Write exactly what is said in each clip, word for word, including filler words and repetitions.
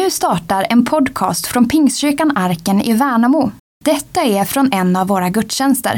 Nu startar en podcast från Pingstkyrkan Arken i Värnamo. Detta är från en av våra gudstjänster.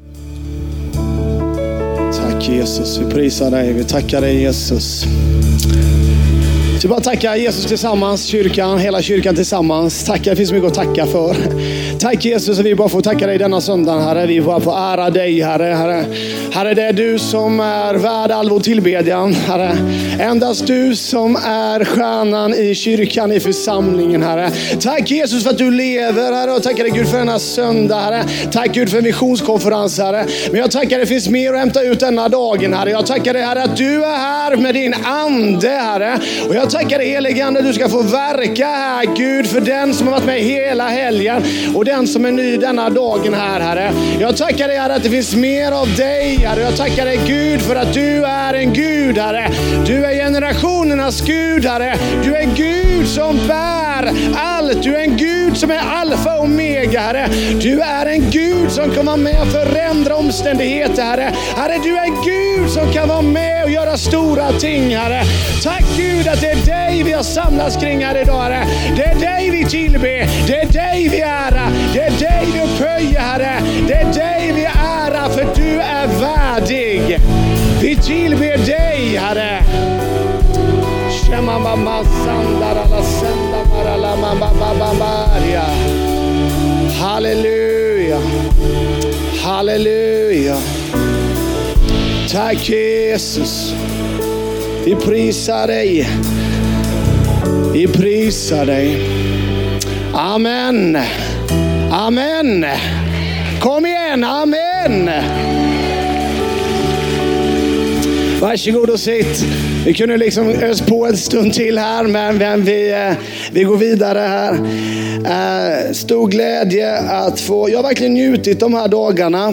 Tack Jesus, vi prisar dig, vi tackar dig Jesus. Så bara tacka Jesus tillsammans, kyrkan, hela kyrkan tillsammans. Tacka, det finns mycket att tacka för. Tack Jesus, att vi bara får tacka dig denna söndag, Herre. Vi bara får ära dig, Herre. Herre, Herre, det är du som är värd all vår tillbedjan, Herre. Endast du som är stjärnan i kyrkan, i församlingen, Herre. Tack Jesus för att du lever, Herre. Och tackar dig Gud för denna söndag, Herre. Tack Gud för en visionskonferens, Herre. Men jag tackar dig, det finns mer att hämta ut denna dagen, Herre. Jag tackar dig, Herre, att du är här med din ande, Herre. Och jag tackar dig, helige Ande, du ska få verka här, Gud, för den som har varit med hela helgen och den som är ny denna dagen här, Herre. Jag tackar dig, Herre, att det finns mer av dig, Herre. Jag tackar dig, Gud, för att du är en Gud, Herre. Du är generationernas Gud, Herre. Du är Gud som bär allt. Du är en Gud som är alfa och omega, Herre. Du är en Gud som kommer med och förändra omständigheter, Herre. Herre, du är en Gud som kan vara med och göra stora ting, Herre. Tack Gud att det är dig vi har samlats kring här idag, Herre. Det är dig vi tillber. Det är dig vi ära. Det är dig vi upphöjer, Herre. Det är dig vi ära, för du är värdig. Vi tillber dig, Herre. Halleluja. Halleluja. Tack Jesus. Vi prisar dig. Vi prisar dig. Amen. Amen. Kom igen. Amen. Varsågod och sitt. Vi kunde liksom ös på en stund till här, men vi, vi går vidare här. Stor glädje att få, jag har verkligen njutit de här dagarna.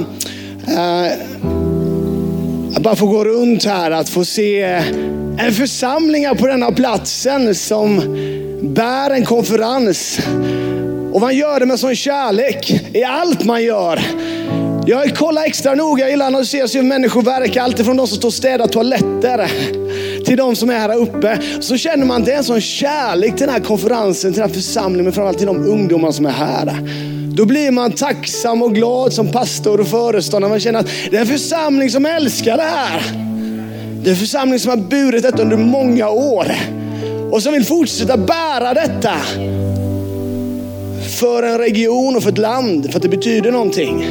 Att bara få gå runt här, att få se en församling på denna platsen som bär en konferens. Och man gör det med sån kärlek i allt man gör. Jag kollar extra noga, jag gillar när du ser hur människor verkar, alltid från de som står och städar toaletter till de som är här uppe. Så känner man att det är en sån kärlek till den här konferensen, till den här församlingen, men framförallt till de ungdomar som är här. Då blir man tacksam och glad som pastor och föreståndare. Man känner att det är en församling som älskar det här. Det är en församling som har burit detta under många år och som vill fortsätta bära detta för en region och för ett land, för att det betyder någonting.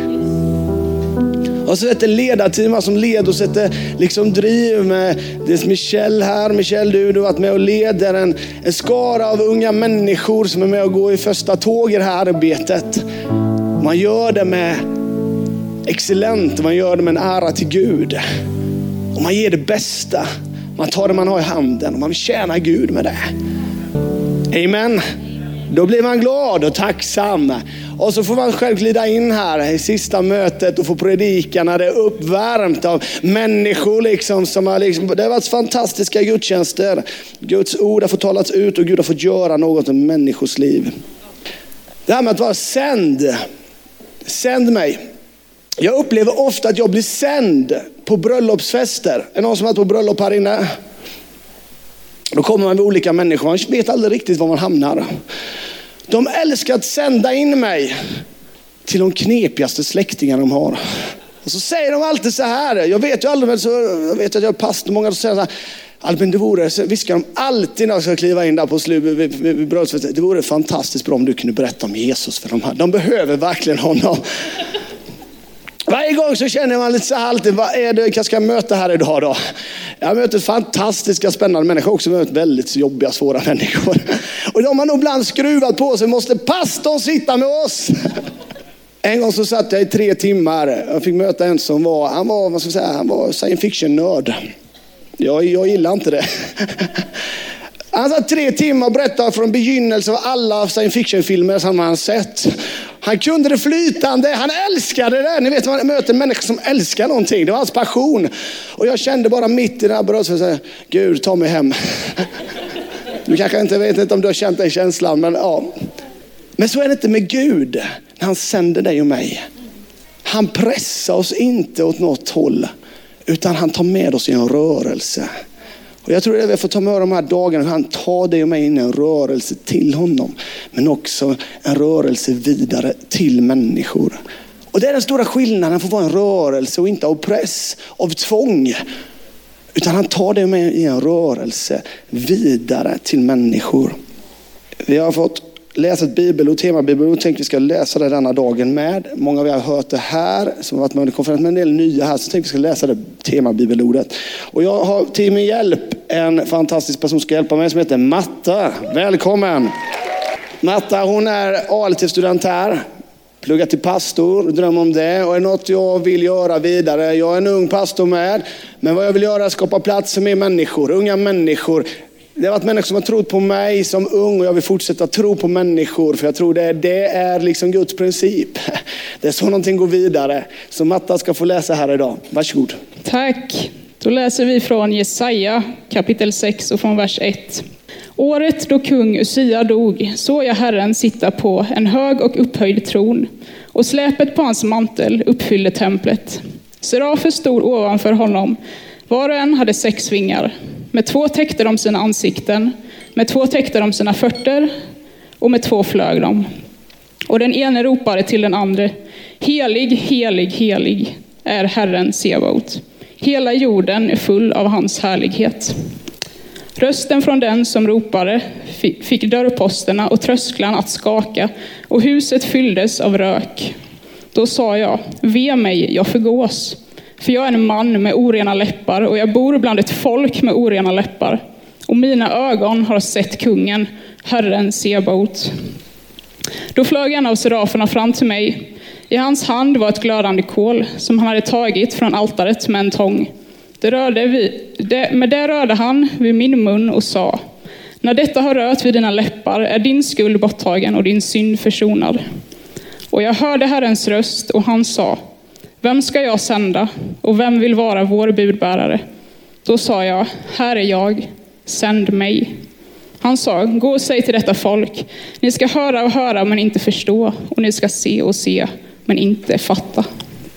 Och så sätter ledarteam som leder och sätter liksom driv med det är Michel här. Michel, du, du har varit med och leder en, en skara av unga människor som är med och går i första tåg i det här arbetet. Man gör det med excellent, man gör det med en ära till Gud. Och man ger det bästa. Man tar det man har i handen och man vill tjäna Gud med det. Amen. Då blir man glad och tacksam. Och så får man själv glida in här i sista mötet och få predika när det är uppvärmt av människor liksom som har liksom, det har varit fantastiska gudstjänster. Guds ord har fått talats ut och Gud har fått göra något med människors liv. Det här med att vara sänd. Sänd mig. Jag upplever ofta att jag blir sänd på bröllopsfester. Är det någon som har varit på bröllop här inne? Då kommer man med olika människor. Man vet aldrig riktigt var man hamnar. De älskar att sända in mig till de knepigaste släktingar de har. Och så säger de alltid så här. Jag vet ju aldrig, men så jag vet att jag är pastor. Många som säger så här. Albin, det vore, så viskar de alltid när jag ska kliva in där på slutet vid, vid, vid bröllopsfesten. Det vore fantastiskt bra om du kunde berätta om Jesus för de här. De behöver verkligen honom. Varje gång så känner man lite så här alltid, vad är det jag ska möta här idag då? Jag möter fantastiska, spännande människor, också möter väldigt jobbiga, svåra människor. Och de har nog ibland skruvat på sig, måste pastorn sitta med oss? En gång så satt jag i tre timmar, jag fick möta en som var, han var, vad ska jag säga, han var science fiction-nörd. Jag, jag gillar inte det. Han satt tre timmar och berättade från begynnelsen av alla science fiction-filmer som han sett. Han kunde det flytande, han älskade det. Ni vet, man möter människor som älskar någonting. Det var hans passion. Och jag kände bara mitt i den här bröllopsfesten, Gud, ta mig hem. Du kanske inte vet inte om du har känt den känslan, men ja. Men så är det inte med Gud när han sänder dig och mig. Han pressar oss inte åt något håll, utan han tar med oss i en rörelse. Och jag tror att vi får ta med de här dagarna. Han tar dig och mig in i en rörelse till honom. Men också en rörelse vidare till människor. Och det är den stora skillnaden för att vara en rörelse och inte av press, av tvång. Utan han tar dig och mig i en rörelse vidare till människor. Vi har fått läsa ett bibelord, temabibelord. Jag tänkte vi ska läsa det denna dagen med. Många av er har hört det här som har varit med under konferensen, men en del nya här. Så tänkte vi ska läsa det temabibelordet. Och jag har till min hjälp en fantastisk person som ska hjälpa mig som heter Matta. Välkommen! Matta, hon är A L T-student här. Pluggar till pastor, drömmer om det. Och är något jag vill göra vidare. Jag är en ung pastor med. Men vad jag vill göra är att skapa plats för mer människor. Unga människor. Det har varit människor som har trott på mig som ung. Och jag vill fortsätta tro på människor. För jag tror det, det är liksom Guds princip. Det är så någonting går vidare. Så Matta ska få läsa här idag. Varsågod. Tack. Då läser vi från Jesaja kapitel sex och från vers ett. Året då kung Usia dog såg jag Herren sitta på en hög och upphöjd tron, och släpet på hans mantel uppfyllde templet. Serafer stod ovanför honom, var och en hade sex vingar. Med två täckte de sina ansikten, med två täckte de sina fötter, och med två flög de. Och den ene ropade till den andra: helig, helig, helig är Herren Sebaot. Hela jorden är full av hans härlighet. Rösten från den som ropade fick dörrposterna och trösklarna att skaka, och huset fylldes av rök. Då sa jag: ve mig, jag förgås. För jag är en man med orena läppar, och jag bor bland ett folk med orena läppar. Och mina ögon har sett kungen, Herren Sebaot. Då flög en av seraferna fram till mig. I hans hand var ett glödande kol som han hade tagit från altaret med en tång. Det rörde vi, det, med det rörde han vid min mun och sa: när detta har rört vid dina läppar är din skuld borttagen och din synd försonad. Och jag hörde Herrens röst, och han sa: vem ska jag sända, och vem vill vara vår budbärare? Då sa jag: här är jag, sänd mig. Han sa: gå och säg till detta folk, ni ska höra och höra men inte förstå, och ni ska se och se men inte fatta.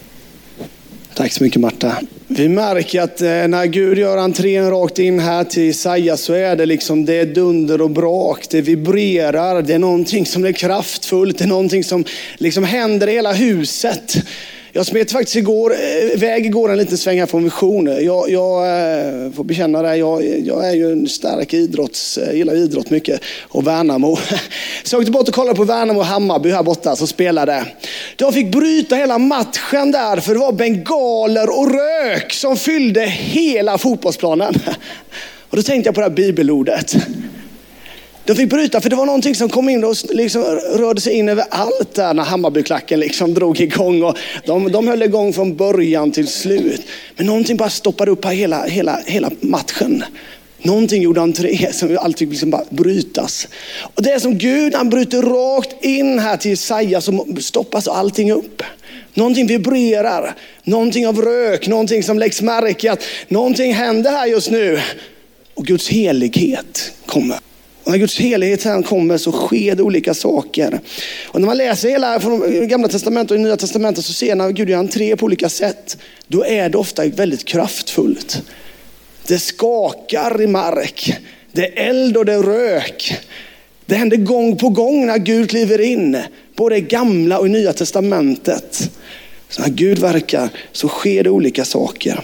Tack så mycket, Marta. Vi märker att när Gud gör entrén rakt in här till Jesaja, så är det liksom det är dunder och brak, det vibrerar, det är någonting som är kraftfullt, det är någonting som liksom händer i hela huset. Jag smet faktiskt igår, väg igår en liten sväng här från Vision. Jag, jag får bekänna det, jag, jag är ju en stark idrotts, jag gillar idrott mycket, och Värnamo. Så jag åkte bort och kollade på Värnamo och Hammarby här borta som spelade. De fick bryta hela matchen där, för det var bengaler och rök som fyllde hela fotbollsplanen. Och då tänkte jag på det här bibelordet. De fick bryta, för det var någonting som kom in och liksom rörde sig in över allt där när Hammarbyklacken liksom drog igång. Och de, de höll igång från början till slut. Men någonting bara stoppade upp här hela, hela, hela matchen. Någonting gjorde entré som alltid liksom bara brytas. Och det är som Gud, han bryter rakt in här till Jesaja, så stoppas allting upp. Någonting vibrerar, någonting av rök, någonting som läggs märke att någonting händer här just nu. Och Guds helighet kommer. Och när Guds helighet här kommer så sker det olika saker. Och när man läser hela från Gamla testamentet och Nya testamentet, så ser man att Gud gör entré på olika sätt. Då är det ofta väldigt kraftfullt. Det skakar i mark. Det är eld och det är rök. Det händer gång på gång när Gud kliver in. Både i Gamla och Nya testamentet. Så när Gud verkar så sker det olika saker.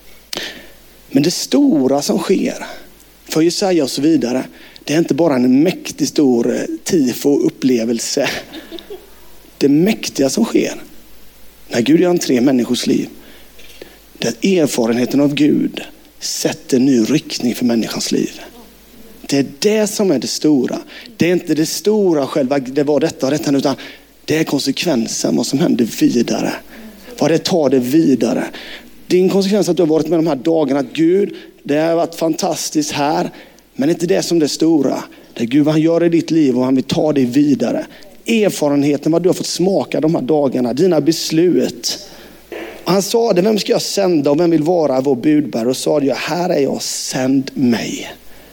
Men det stora som sker för Jesaja och så vidare, det är inte bara en mäktig stor tifo-upplevelse. Det mäktiga som sker när Gud gör entré i människors liv, det är erfarenheten av Gud sätter ny riktning för människans liv. Det är det som är det stora. Det är inte det stora själva, det var detta och detta, utan det är konsekvensen, vad som händer vidare. Vad det tar det vidare. Din konsekvens att du har varit med de här dagarna, att Gud, det har varit fantastiskt här. Men inte det som det stora. Det är Gud vad han gör i ditt liv och han vill ta dig vidare. Erfarenheten, vad du har fått smaka de här dagarna. Dina beslut. Och han sa det, vem ska jag sända och vem vill vara vår budbärare? Och sa det, här är jag, sänd mig.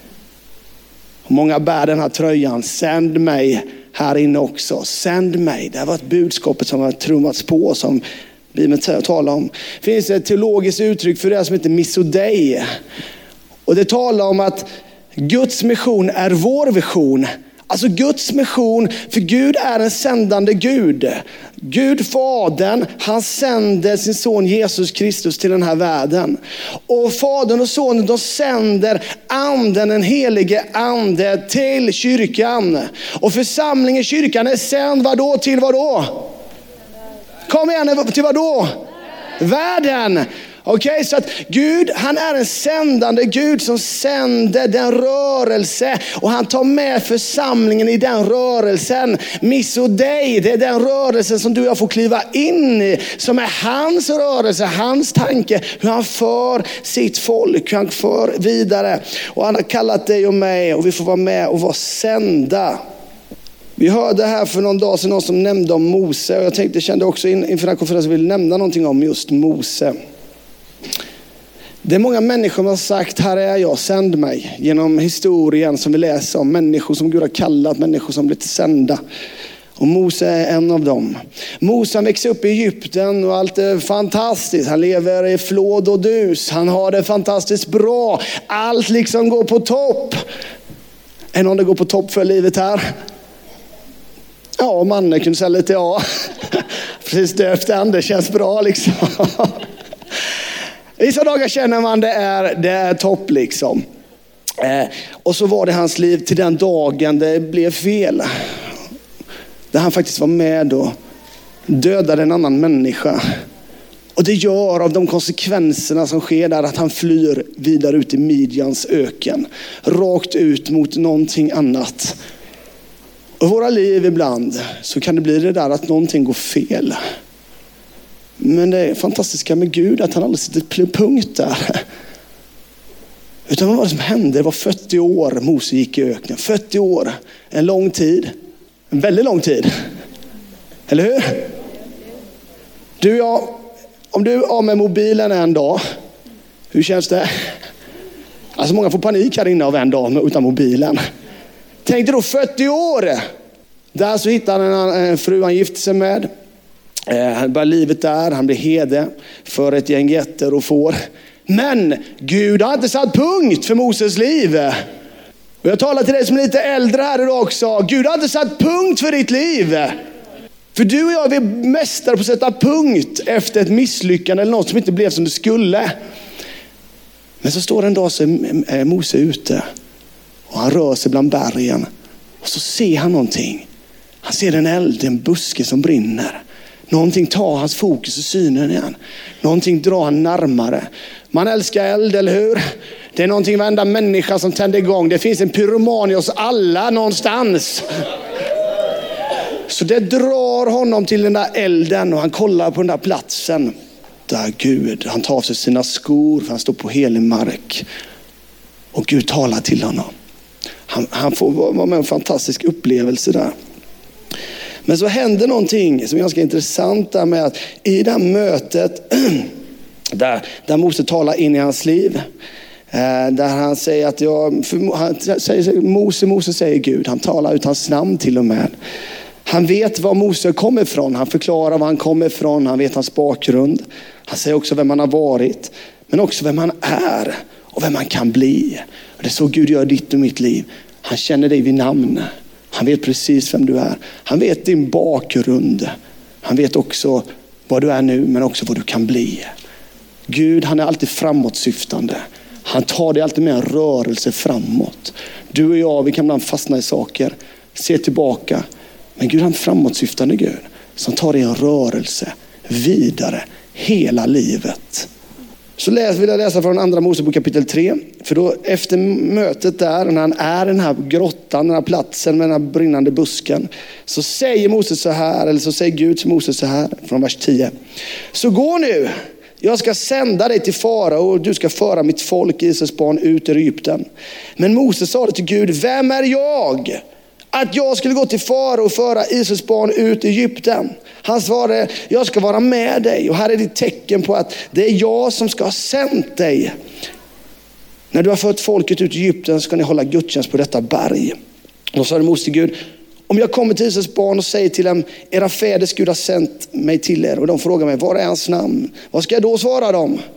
Och många bär den här tröjan, sänd mig här inne också. Sänd mig. Det har varit budskapet som har trummats på, som Bibeln talar om. Det finns ett teologiskt uttryck för det som heter misodei. Och det talar om att Guds mission är vår vision. Alltså Guds mission, för Gud är en sändande Gud. Gud Fadern, han sänder sin son Jesus Kristus till den här världen. Och Fadern och Sonen, de sänder anden, den helige ande till kyrkan. Och församlingen i kyrkan är sänd vadå till vadå? Kom igen, till vadå? Världen. Okej, okay, så att Gud, han är en sändande Gud som sänder den rörelse, och han tar med församlingen i den rörelsen. Misso dig, det är den rörelsen som du och jag får kliva in i, som är hans rörelse, hans tanke, hur han för sitt folk, hur han för vidare. Och han har kallat dig och mig, och vi får vara med och vara sända. Vi hörde här för någon dag sedan någon som nämnde om Mose, och jag tänkte, kände också in, inför den här konferensen vill nämna någonting om just Mose. Det är många människor som har sagt, här är jag, sänd mig. Genom historien som vi läser om. Människor som Gud har kallat, människor som blivit sända. Och Mose är en av dem. Mose, han växer upp i Egypten och allt är fantastiskt. Han lever i flåd och dus. Han har det fantastiskt bra. Allt liksom går på topp. Är någon det går på topp för livet här? Ja, mannen kunde säga lite ja. Precis döpt den, det känns bra liksom. Vissa dagar känner man det är, det är topp liksom. Eh, och så var det hans liv till den dagen det blev fel. Där han faktiskt var med och dödade en annan människa. Och det gör av de konsekvenserna som sker där att han flyr vidare ut i Midjans öken. Rakt ut mot någonting annat. Och i våra liv ibland så kan det bli det där att någonting går fel. Men det är fantastiska med Gud att han aldrig sitter punkt där. Utan vad var det som hände? Det var fyrtio år Mose gick i öknen. fyrtio år, en lång tid. En väldigt lång tid. Eller hur? Du, jag, om du är av med mobilen en dag, hur känns det? Alltså många får panik här inne av en dag utan mobilen. Tänk dig då fyrtio år. Där så hittar han en, en fru han gifte sig med. Han börjar livet där, han blir herde för ett gäng getter och får. Men Gud har inte satt punkt för Moses liv. Och jag talar till dig som är lite äldre här idag också. Gud har inte satt punkt för ditt liv. För du och jag, vi är mästare på att sätta punkt efter ett misslyckande eller något som inte blev som det skulle. Men så står en dag så är Mose ute och han rör sig bland bergen. Och så ser han någonting. Han ser en eld, en buske som brinner. Någonting tar hans fokus och synen igen. Någonting drar han närmare. Man älskar eld, eller hur? Det är någonting varenda människa som tänder igång. Det finns en pyroman i oss alla någonstans. Så det drar honom till den där elden och han kollar på den där platsen. Där Gud, han tar av sig sina skor för han står på helig mark. Och Gud talar till honom. Han, han får vara med en fantastisk upplevelse där. Men så händer någonting som är ganska intressant där med att i det här mötet där, där Mose talar in i hans liv. Där han säger att jag, han säger, Mose, Mose säger Gud. Han talar ut hans namn till och med. Han vet var Mose kommer ifrån. Han förklarar var han kommer ifrån. Han vet hans bakgrund. Han säger också vem han har varit. Men också vem han är och vem han kan bli. Och det är så Gud gör ditt och mitt liv. Han känner dig vid namn. Han vet precis vem du är. Han vet din bakgrund. Han vet också vad du är nu, men också vad du kan bli. Gud, han är alltid framåtsyftande. Han tar dig alltid med en rörelse framåt. Du och jag, vi kan ibland fastna i saker. Se tillbaka. Men Gud, han är framåtsyftande Gud. Som tar dig en rörelse vidare hela livet. Så läs, vill jag läsa från andra Mosebok kapitel tre. För då efter mötet där, när han är i den här grottan, den här platsen med den här brinnande busken. Så säger Moses så här, eller så säger Gud till Moses så här, från vers tio. Så gå nu, jag ska sända dig till farao och du ska föra mitt folk, Israels barn, ut ur Egypten. Men Moses sa det till Gud, vem är jag? Att jag skulle gå till farao och föra Israels barn ut i Egypten. Han svarade, jag ska vara med dig. Och här är det tecken på att det är jag som ska ha sänt dig. När du har fört folket ut i Egypten ska ni hålla gudstjänst på detta berg. Och då sa det Mose till Gud, om jag kommer till Israels barn och säger till dem, era fäders Gud har sänt mig till er. Och de frågar mig, vad är hans namn? Vad ska jag då svara dem?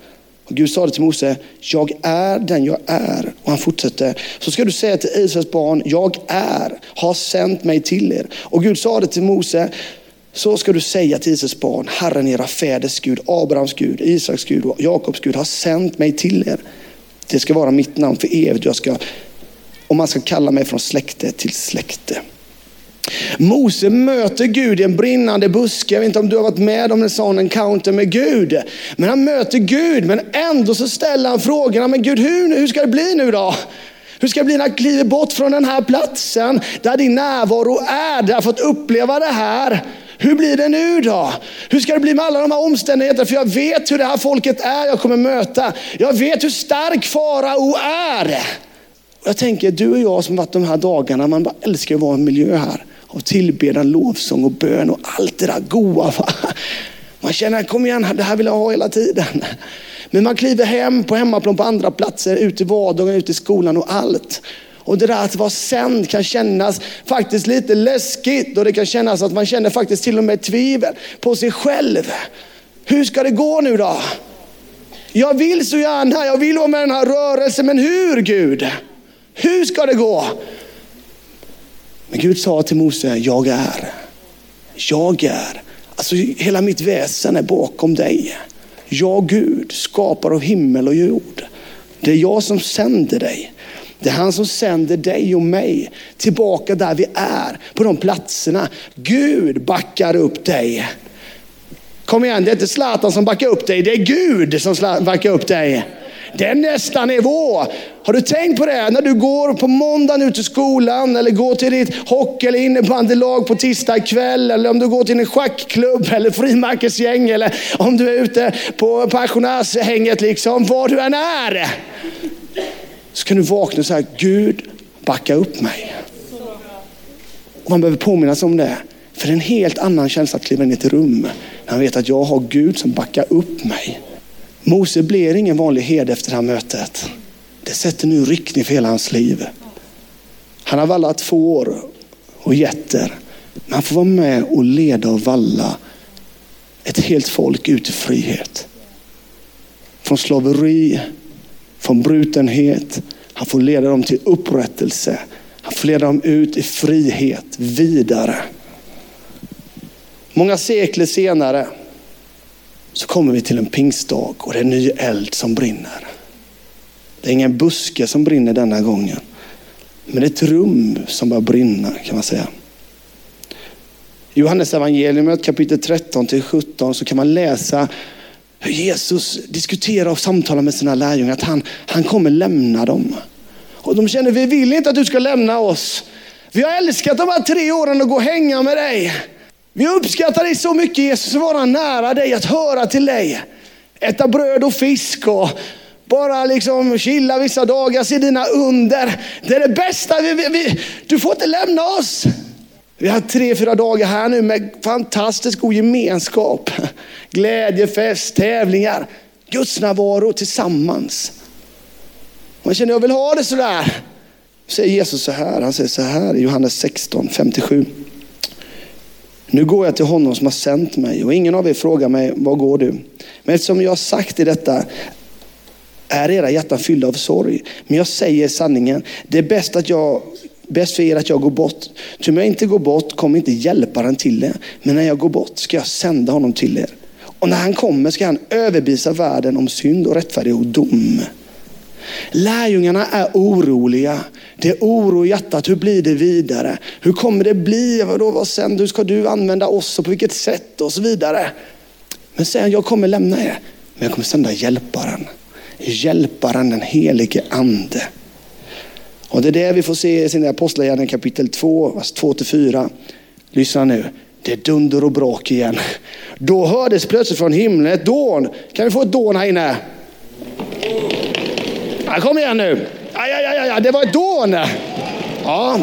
Och Gud sa det till Mose, jag är den jag är. Och han fortsätter, så ska du säga till Israels barn, jag är, har sänt mig till er. Och Gud sa det till Mose, så ska du säga till Israels barn, Herren era fäders Gud, Abrahams Gud, Isaks Gud och Jakobs Gud har sänt mig till er. Det ska vara mitt namn för evigt. Jag ska, och man ska kalla mig från släkte till släkte. Mose möter Gud i en brinnande buske. Jag vet inte om du har varit med om en sån encounter med Gud. Men han möter Gud, men ändå så ställer han frågorna. Men Gud, hur, hur ska det bli nu då? Hur ska det bli när jag kliver bort från den här platsen där din närvaro är? Där jag har fått uppleva det här. Hur blir det nu då? Hur ska det bli med alla de här omständigheterna? För jag vet hur det här folket är jag kommer möta. Jag vet hur stark farao är. Och jag tänker, du och jag som varit de här dagarna, man bara älskar att vara i en miljö här. Och tillbedjan, lovsång och bön och allt det där goa. Man känner, kom igen, det här vill jag ha hela tiden. Men man kliver hem på hemmaplan på andra platser, ut i vardagen, ut i skolan och allt. Och det där att vara sänd kan kännas faktiskt lite läskigt. Och det kan kännas att man känner faktiskt till och med tvivel på sig själv. Hur ska det gå nu då? Jag vill så gärna, jag vill vara med den här rörelsen. Men hur, Gud? Hur ska det gå? Men Gud sa till Mose, jag är. Jag är. Alltså hela mitt väsen är bakom dig. Jag, Gud, skapar av himmel och jord. Det är jag som sänder dig. Det är han som sänder dig och mig tillbaka där vi är. På de platserna. Gud backar upp dig. Kom igen, det är inte Zlatan som backar upp dig. Det är Gud som backar upp dig. Det är nästa nivå. Har du tänkt på det? När du går på måndagen ut till skolan eller går till ditt hockey- eller innebandylag på tisdag kväll, eller om du går till en schackklubb eller frimärkesgäng, eller om du är ute på pensionärshänget, liksom, var du än är. Så kan du vakna och säga, Gud, backa upp mig. Och man behöver påminnas om det. För det är en helt annan känsla att kliva in i ett rum när han vet att jag har Gud som backar upp mig. Mose blir ingen vanlig herde efter det här mötet. Det sätter nu riktning för hela hans liv. Han har vallat får och getter. Men han får vara med och leda och valla ett helt folk ut i frihet. Från slaveri, från brutenhet. Han får leda dem till upprättelse. Han får leda dem ut i frihet vidare. Många sekler senare så kommer vi till en pingstdag och det är en ny eld som brinner. Det är ingen buske som brinner denna gången. Men det är ett rum som bara brinner, kan man säga. I Johannes evangelium kapitel tretton till sjutton så kan man läsa hur Jesus diskuterar och samtalar med sina lärjungar. Att han, han kommer lämna dem. Och de känner, vi vill inte att du ska lämna oss. Vi har älskat de här tre åren och gå och hänga med dig. Vi uppskattar dig så mycket, Jesus, att vara nära dig, att höra till dig. Äta bröd och fisk och bara liksom chilla vissa dagar, se dina under. Det är det bästa. Vi, vi, vi, du får inte lämna oss. Vi har tre, fyra dagar här nu med fantastisk god gemenskap. Glädje, fest, tävlingar. Guds närvaro tillsammans. Man känner, jag vill ha det sådär. Säger Jesus så här. Han säger så här i Johannes sexton femtiosju. Nu går jag till honom som har sänt mig. Och ingen av er frågar mig, var går du? Men eftersom jag har sagt i detta är era hjärtan fyllda av sorg. Men jag säger sanningen. Det är bäst, att jag, bäst för er att jag går bort. Ty om jag inte går bort kommer inte hjälparen till er. Men när jag går bort ska jag sända honom till er. Och när han kommer ska han överbevisa världen om synd och rättfärdighet och dom. Lärjungarna är oroliga. Det är oro i hjärtat. Hur blir det vidare? Hur kommer det bli? Vadå, vad sen? Hur ska du använda oss och på vilket sätt? Och så vidare. Men säger jag kommer lämna er. Men jag kommer sända hjälparen. Hjälparen, den helige ande. Och det är det vi får se i sin apostlagärningarna kapitel två, vers två till fyra. Lyssna nu. Det är dunder och brak igen. Då hördes plötsligt från himlen ett dån. Kan vi få ett dån här inne? Ja, kom igen nu. Ja, ja, ja, ja, det var ett dån. Ja.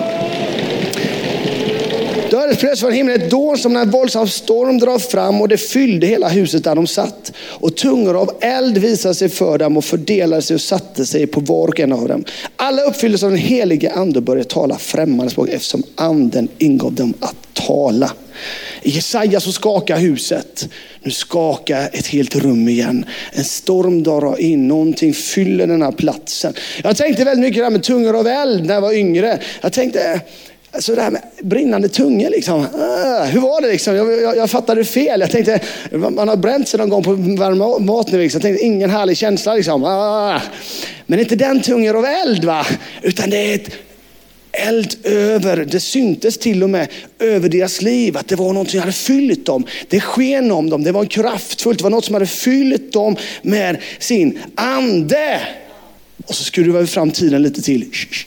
Då hördes plötsligt från himlen ett dån som när en våldsam storm drar fram, och det fyllde hela huset där de satt. Och tungor av eld visade sig för dem och fördelade sig och satte sig på var och en av dem. Alla uppfylldes av den helige ande och började tala främmande språk eftersom anden ingav dem att tala. I Jesaja så skakar huset. Nu skakar ett helt rum igen. En storm drar in. Någonting fyller den här platsen. Jag tänkte väldigt mycket där med tungor av eld när jag var yngre. Jag tänkte... Alltså det här med brinnande tungor liksom. Ah, hur var det liksom? Jag, jag, jag fattade fel. Jag tänkte, man har bränt sig någon gång på varm mat nu liksom. Jag tänkte, ingen härlig känsla liksom. Ah. Men inte den tungor av eld va? Utan det är ett eld över. Det syntes till och med över deras liv. Att det var något som hade fyllt dem. Det sken om dem. Det var en kraftfullt. Det var något som hade fyllt dem med sin ande. Och så skruvar vi fram tiden lite till.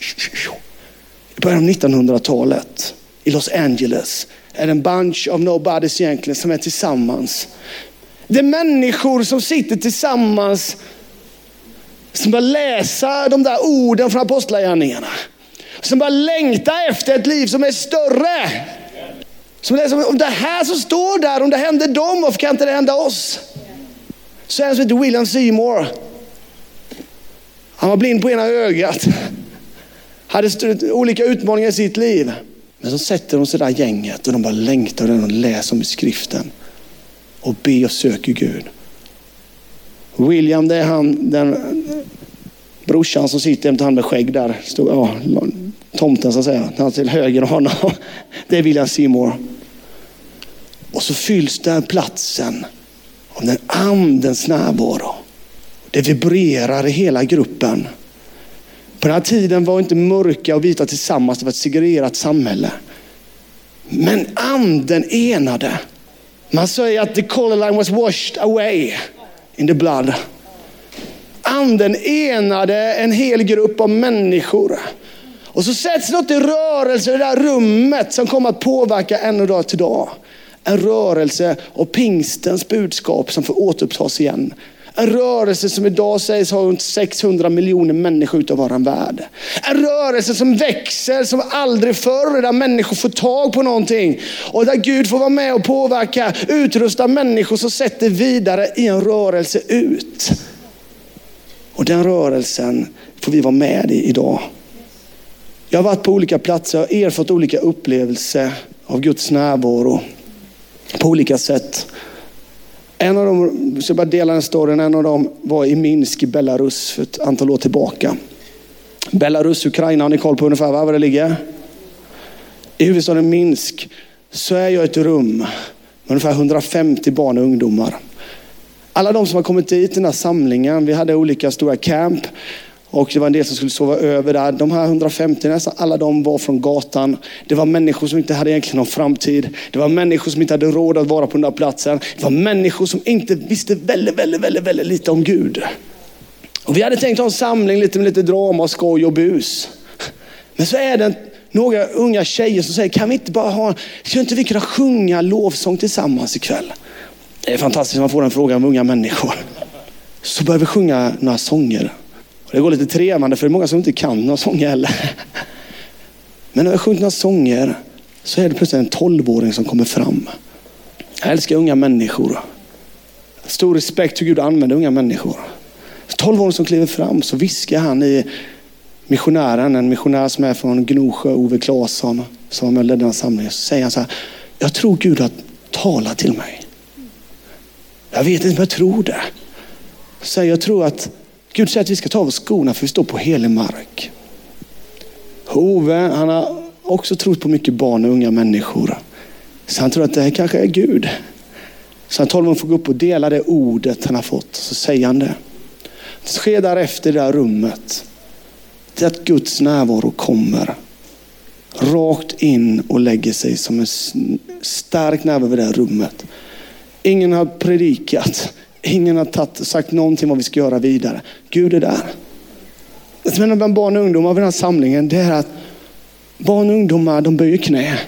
I början av nittonhundratalet i Los Angeles är en bunch of nobodies egentligen som är tillsammans. Det är människor som sitter tillsammans som börjar läsa de där orden från apostlagärningarna. Som börjar längta efter ett liv som är större. Som läser om det här som står där, om det händer dem, varför kan inte det hända oss? Så en som heter William Seymour. Han var blind på ena ögat. Hade olika utmaningar i sitt liv. Men så sätter de sig där gänget och de bara längtar och läser om i skriften. Och ber och söker Gud. William, det är han, den brorsan som sitter jämte han med skägg där. Stod, ja, tomten så att säga. Han till höger om honom. Det är William Seymour. Och så fylls den platsen av den andens närvaro. Det vibrerar i hela gruppen. På den här tiden var inte mörka och vita tillsammans. Det var ett segregerat samhälle. Men anden enade. Man säger att the color line was washed away in the blood. Anden enade en hel grupp av människor. Och så sätts något i rörelse i det där rummet som kommer att påverka ännu dag till dag. En rörelse av pingstens budskap som får återupptas igen. En rörelse som idag sägs ha runt sexhundra miljoner människor utav våran värld. En rörelse som växer som aldrig förr, där människor får tag på någonting. Och där Gud får vara med och påverka, utrusta människor som sätter vidare i en rörelse ut. Och den rörelsen får vi vara med i idag. Jag har varit på olika platser och erfart olika upplevelser av Guds närvaro på olika sätt. En av dem, så jag bara dela en story, en av dem var i Minsk i Belarus för ett antal år tillbaka. Belarus, Ukraina, har ni koll på ungefär var det ligger? I huvudstaden Minsk så är jag i ett rum med ungefär hundrafemtio barn och ungdomar. Alla de som har kommit dit i den här samlingen, vi hade olika stora camp och det var en del som skulle sova över där. De här hundrafemtio, nästan alla de var från gatan. Det var människor som inte hade egentligen någon framtid. Det var människor som inte hade råd att vara på den där platsen. Det var människor som inte visste väldigt, väldigt, väldigt, väldigt lite om Gud. Och vi hade tänkt ha en samling lite med lite drama, skoj och bus. Men så är det några unga tjejer som säger, kan vi inte bara ha, ska inte vi kunna sjunga lovsång tillsammans ikväll? Det är fantastiskt, man får en fråga om unga människor. Så börjar vi sjunga några sånger. Och det går lite trevande för det är många som inte kan några sånger heller. Men när jag sjungit några sånger så är det plötsligt en tolvåring som kommer fram. Jag älskar unga människor. Stor respekt hur Gud använder unga människor. tolv-åringen som kliver fram så viskar han i missionären, en missionär som är från Gnosjö, Ove Claesson, som var med och ledde den här samlingen. Så säger han så här, jag tror Gud har talat till mig. Jag vet inte om jag tror det. Så jag tror att Gud säger att vi ska ta av oss skorna för vi står på helig mark. Ove, han har också trott på mycket barn och unga människor. Så han tror att det här kanske är Gud. Så han tolv får gå upp och dela det ordet han har fått. Så säger han det. Det sker därefter i det här rummet. Det är att Guds närvaro kommer. Rakt in och lägger sig som en stark närvaro i det här rummet. Ingen har predikat. Ingen har tatt, sagt någonting vad vi ska göra vidare. Gud är där. Det som händer bland barn och ungdomar vid den här samlingen, det är att barn och ungdomar, de böjer knä.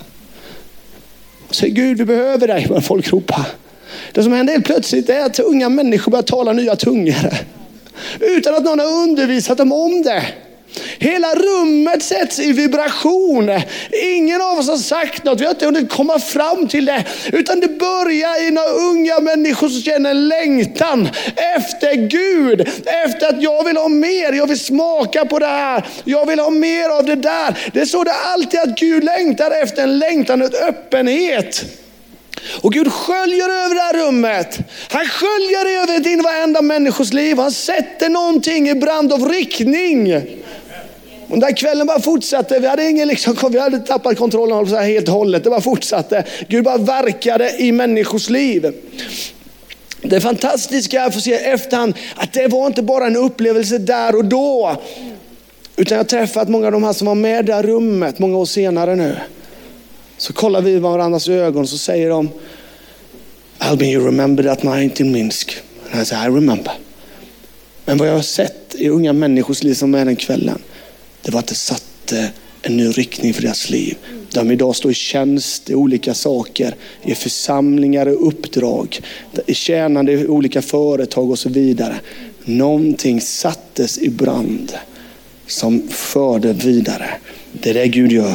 Och säger, Gud, vi behöver dig, vad folk ropar. Det som händer helt plötsligt är att unga människor börjar tala nya tungor. Utan att någon har undervisat dem om det. Hela rummet sätts i vibration. Ingen av oss har sagt något. Vi har inte hunnit komma fram till det. Utan det börjar i några unga människor som känner en längtan efter Gud. Efter att jag vill ha mer. Jag vill smaka på det här. Jag vill ha mer av det där. Det är så det alltid att Gud längtar efter en längtan och öppenhet. Och Gud sköljer över det här rummet. Han sköljer över din varenda människors liv. Han sätter någonting i brand av riktning. Och den där kvällen bara fortsatte. Vi hade ingen liksom, vi hade tappat kontrollen så här helt och hållet. Det bara fortsatte. Gud bara verkade i människors liv. Det fantastiska är att få se efterhand att det var inte bara en upplevelse där och då. Utan jag har träffat många av de här som var med i det här rummet många år senare nu. Så kollar vi varandras ögon så säger de, Albin, you remember that night in Minsk? And I say, I remember. Men vad jag har sett i unga människors liv som är den kvällen, det var att det satte en ny riktning för deras liv. De idag står i tjänst i olika saker, i församlingar och uppdrag, i tjänande i olika företag och så vidare. Någonting sattes i brand som förde vidare. Det är det Gud gör.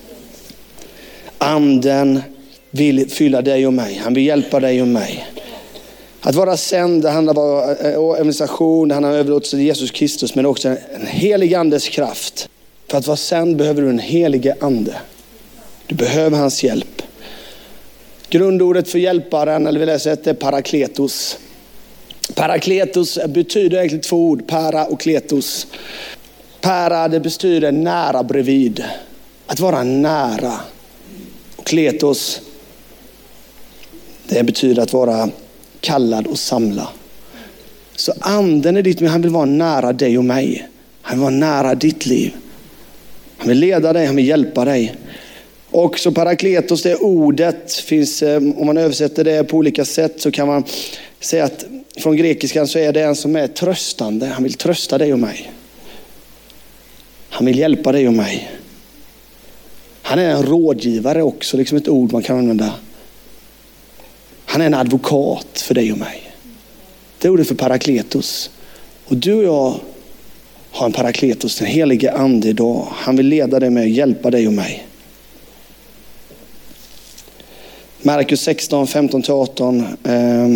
Anden vill fylla dig och mig. Han vill hjälpa dig och mig. Att vara sänd, det handlar om organisation, det handlar om överlåtelse till Jesus Kristus, men också en helig andes kraft. För att vara sänd behöver du en helig ande. Du behöver hans hjälp. Grundordet för hjälparen, eller vi läser ett, är parakletos. Parakletos betyder egentligen två ord, para och kletos. Para, det betyder nära bredvid. Att vara nära. Och kletos, det betyder att vara kallad och samla. Så anden är ditt, men han vill vara nära dig och mig. Han vill vara nära ditt liv. Han vill leda dig, han vill hjälpa dig. Och så parakletos, det ordet finns, om man översätter det på olika sätt så kan man säga att från grekiskan så är det en som är tröstande. Han vill trösta dig och mig. Han vill hjälpa dig och mig. Han är en rådgivare också, liksom ett ord man kan använda. Han är en advokat för dig och mig. Det är ordet för parakletos. Och du och jag har en parakletos, den helige ande idag. Han vill leda dig med och hjälpa dig och mig. Markus sexton, femton till arton. Eh,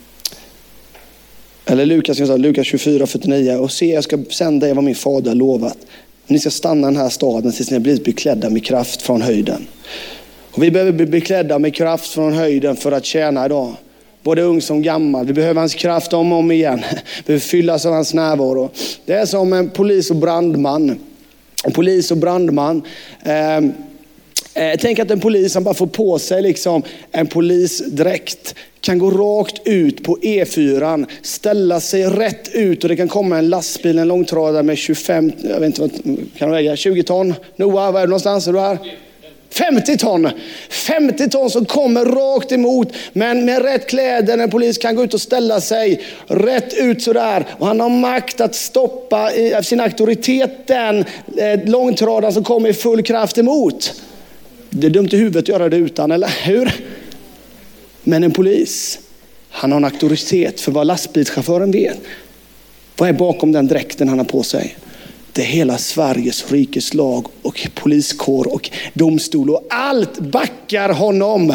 eller Lukas, Lukas tjugofyra, fyrtionio. Och se, jag ska sända er vad min fader lovat. Ni ska stanna i den här staden tills ni har blivit beklädda med kraft från höjden. Och vi behöver bli beklädda med kraft från höjden för att tjäna idag. Både ung som gammal. Vi behöver hans kraft om och om igen. Vi behöver fyllas av hans närvaro. Det är som en polis och brandman. En polis och brandman. Eh, eh, tänk att en polis som bara får på sig liksom en polisdräkt kan gå rakt ut på E fyran, ställa sig rätt ut och det kan komma en lastbil, en långtradare med tjugofem, jag vet inte vad kan du väga, tjugo ton. Noah, var är du någonstans? Är du här? femtio ton. femtio ton som kommer rakt emot, men med rätt kläder. En polis kan gå ut och ställa sig rätt ut sådär. Och han har makt att stoppa i sin auktoritet den eh, långtradaren som kommer i full kraft emot. Det är dumt i huvudet att göra det utan, eller hur? Men en polis, han har en auktoritet för vad lastbilschauffören vet. Vad är bakom den dräkten han har på sig? Det är hela Sveriges rikes lag och poliskår och domstol och allt backar honom.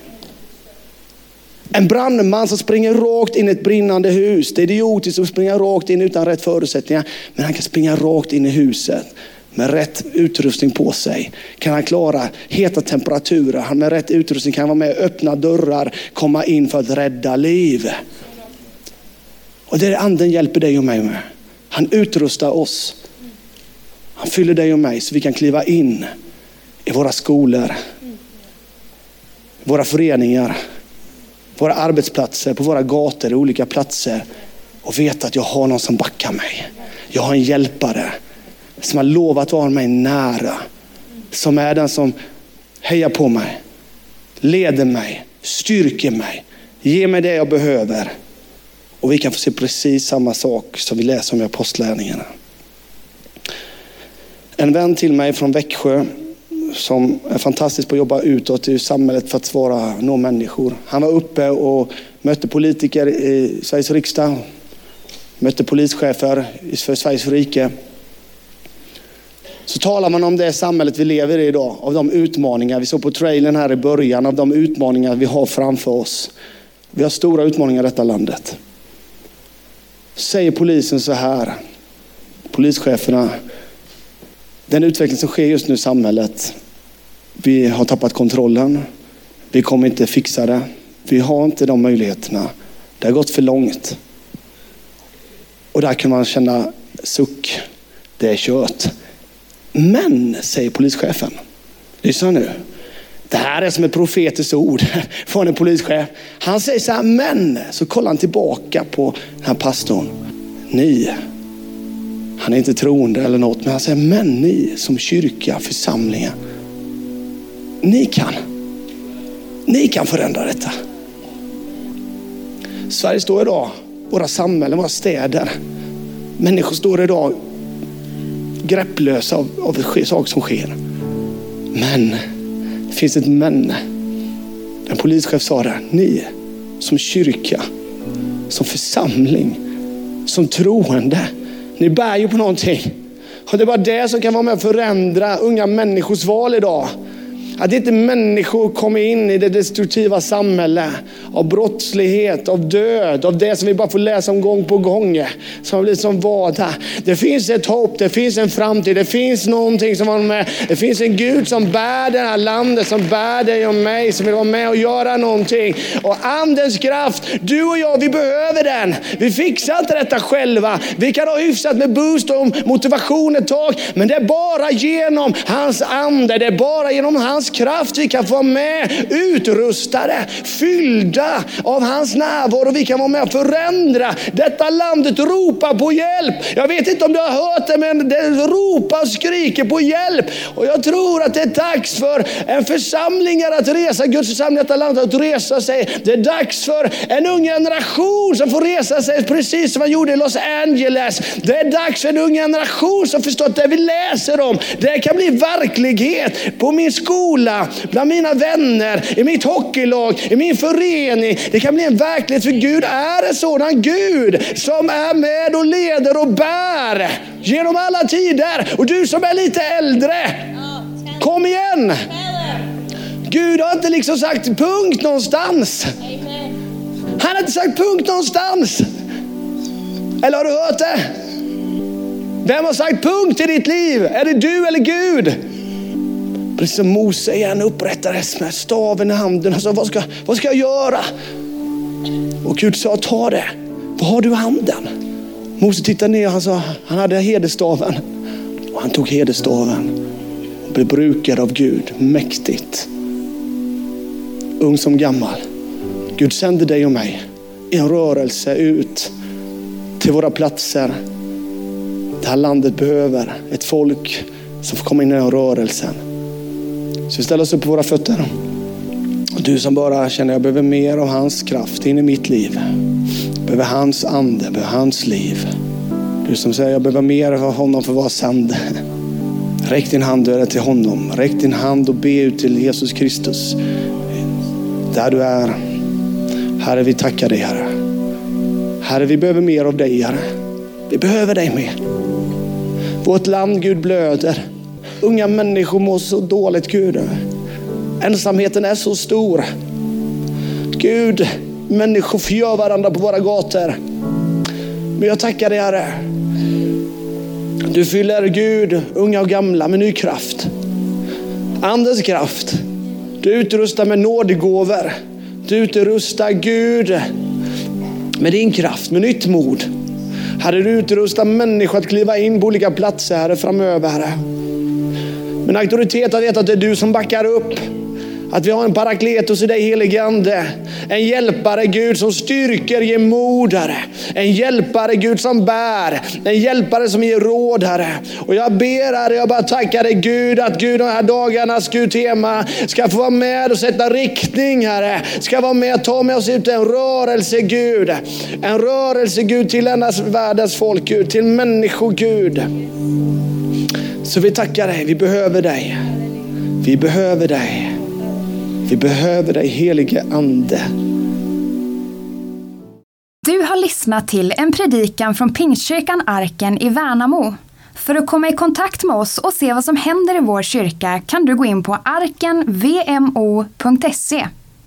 En brandman som springer rakt in i ett brinnande hus. Det är idiotiskt att springa rakt in utan rätt förutsättningar. Men han kan springa rakt in i huset med rätt utrustning på sig. Kan han klara heta temperaturer. Han med rätt utrustning kan vara med och öppna dörrar. Komma in för att rädda liv. Och det är anden hjälper dig och mig med. Han utrustar oss. Han fyller dig och mig så vi kan kliva in i våra skolor, våra föreningar, våra arbetsplatser, på våra gator, olika platser och veta att jag har någon som backar mig. Jag har en hjälpare som har lovat vara mig nära, som är den som hejar på mig, leder mig, styrker mig, ger mig det jag behöver. Och vi kan få se precis samma sak som vi läser om i apostlagärningarna. En vän till mig från Växjö som är fantastisk på att jobba utåt i samhället för att svara nå människor. Han var uppe och mötte politiker i Sveriges riksdag. Mötte polischefer för Sveriges rike. Så talar man om det samhället vi lever i idag. Av de utmaningar vi såg på trailern här i början. Av de utmaningar vi har framför oss. Vi har stora utmaningar i detta landet. Säger polisen så här. Polischeferna. Den utveckling som sker just nu i samhället. Vi har tappat kontrollen. Vi kommer inte fixa det. Vi har inte de möjligheterna. Det har gått för långt. Och där kan man känna suck. Det är kört. Men, säger polischefen. Lyssna nu. Det här är som ett profetiskt ord från en polischef. Han säger så här, men. Så kollar han tillbaka på den här pastorn. Ni. Han är inte troende eller något. Men han säger, men ni som kyrka, församlingar. Ni kan. Ni kan förändra detta. Sverige står idag. Våra samhällen, våra städer. Människor står idag grepplösa av, av saker som sker. Men det finns ett men. En polischef sa det. Ni som kyrka, som församling, som troende. Ni bär ju på någonting. Och det är bara det som kan vara med att förändra unga människors val idag. Att inte människor kommer in i det destruktiva samhället av brottslighet, av död, av det som vi bara får läsa om gång på gång. Som blir som vardag. Det finns ett hopp, det finns en framtid, det finns någonting som var med. Det finns en Gud som bär det här landet, som bär dig och mig, som vill vara med och göra någonting. Och andens kraft, du och jag, vi behöver den. Vi fixar inte detta själva. Vi kan ha hyfsat med boost och motivation ett tag, men det är bara genom hans ande, det är bara genom hans kraft vi kan få med utrustade, fyllda av hans närvaro. Vi kan vara med och förändra. Detta landet ropar på hjälp. Jag vet inte om du har hört det, men det ropar och skriker på hjälp. Och jag tror att det är dags för en församling att resa, Guds församling i detta landet att resa sig. Det är dags för en ung generation som får resa sig precis som man gjorde i Los Angeles. Det är dags för en ung generation som förstår att det vi läser om, det kan bli verklighet på min skola, bland mina vänner, i mitt hockeylag, i min förening. Det kan bli en verklighet, för Gud är en sådan Gud som är med och leder och bär genom alla tider. Och du som är lite äldre, kom igen. Gud har inte liksom sagt punkt någonstans. Han har inte sagt punkt någonstans. Eller har du hört det? Vem har sagt punkt i ditt liv? Är det du eller Gud? Precis som Mose igen upprättades med staven i handen och sa, vad ska, vad ska jag göra? Och Gud sa, ta det. Vad har du i handen? Mose tittade ner och han sa, han hade hederstaven. Och han tog hederstaven och blev brukad av Gud mäktigt. Ung som gammal. Gud sände dig och mig i en rörelse ut till våra platser. Det här landet behöver ett folk som får komma in i den rörelsen. Så vi ställer oss upp på våra fötter. Och du som bara känner, jag behöver mer av hans kraft in i mitt liv. Jag behöver hans ande, jag behöver hans liv. Du som säger, jag behöver mer av honom för att vara sänd. Räck din hand och till honom. Räck din hand och be ut till Jesus Kristus. Där du är. Herre, vi tackar dig, Herre. Herre, vi behöver mer av dig, Herre. Vi behöver dig mer. Vårt land, Gud, blöder. Unga människor mår så dåligt, Gud. Ensamheten är så stor. Gud, människor förgör varandra på våra gator. Men jag tackar dig, Herre. Du fyller, Gud, unga och gamla med ny kraft. Andens kraft. Du utrustar med nådegåvor. Du utrustar, Gud, med din kraft, med nytt mod. Herre, du utrustar människor att kliva in på olika platser, Herre, framöver, Herre. Men auktoritet att veta att det är du som backar upp. Att vi har en parakletos i dig, helige ande. En hjälpare, Gud, som styrker, ger mod, Herre. En hjälpare, Gud, som bär. En hjälpare som ger råd, Herre. Och jag ber, Herre, jag bara tackar dig, Gud, att Gud, de här dagarnas Gud tema ska få vara med och sätta riktning, Herre. Ska vara med och ta med oss ut en rörelse, Gud. En rörelse, Gud, till endast världens folk, Gud. Till människor, Gud. Så vi tackar dig, vi behöver dig. Vi behöver dig. Vi behöver dig, helige ande. Du har lyssnat till en predikan från Pingstkyrkan Arken i Värnamo. För att komma i kontakt med oss och se vad som händer i vår kyrka kan du gå in på arken v m o punkt se.